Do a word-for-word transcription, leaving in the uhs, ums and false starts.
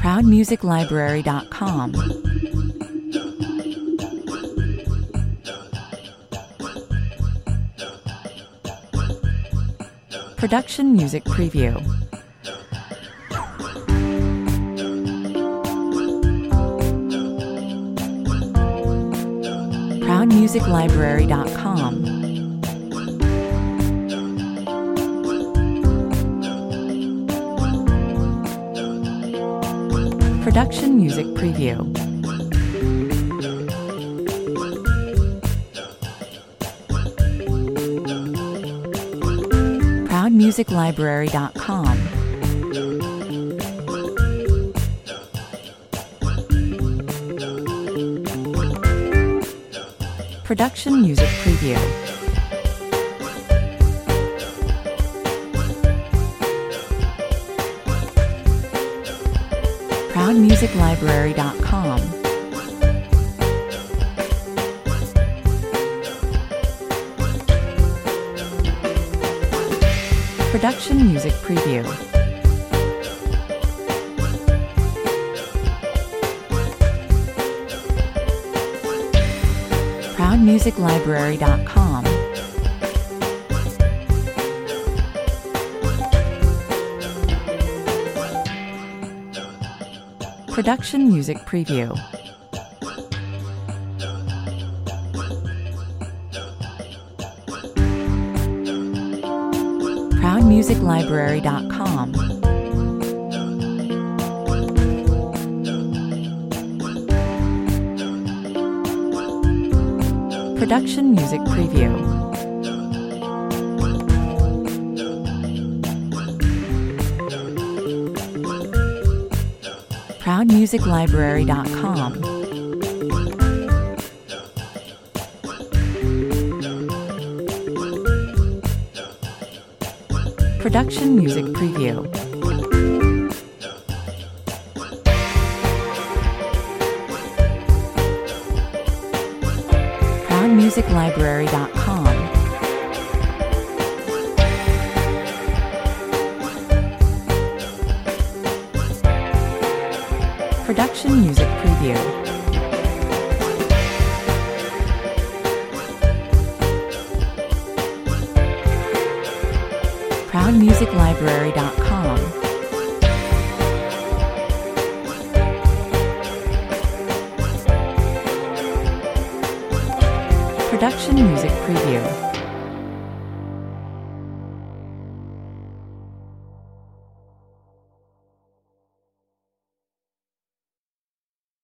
proud music library dot com. Production Music Preview. proud music library dot com. Production Music Preview. proud music library dot com. Production Music Preview. proud music library dot com. Production Music Preview. proud music library dot com. Production Music Preview. proud music library dot com. Production Music Preview. proud music library dot com. Production Music Preview. proud music library dot com. Production Music Preview. proud music library dot com. Production Music Preview.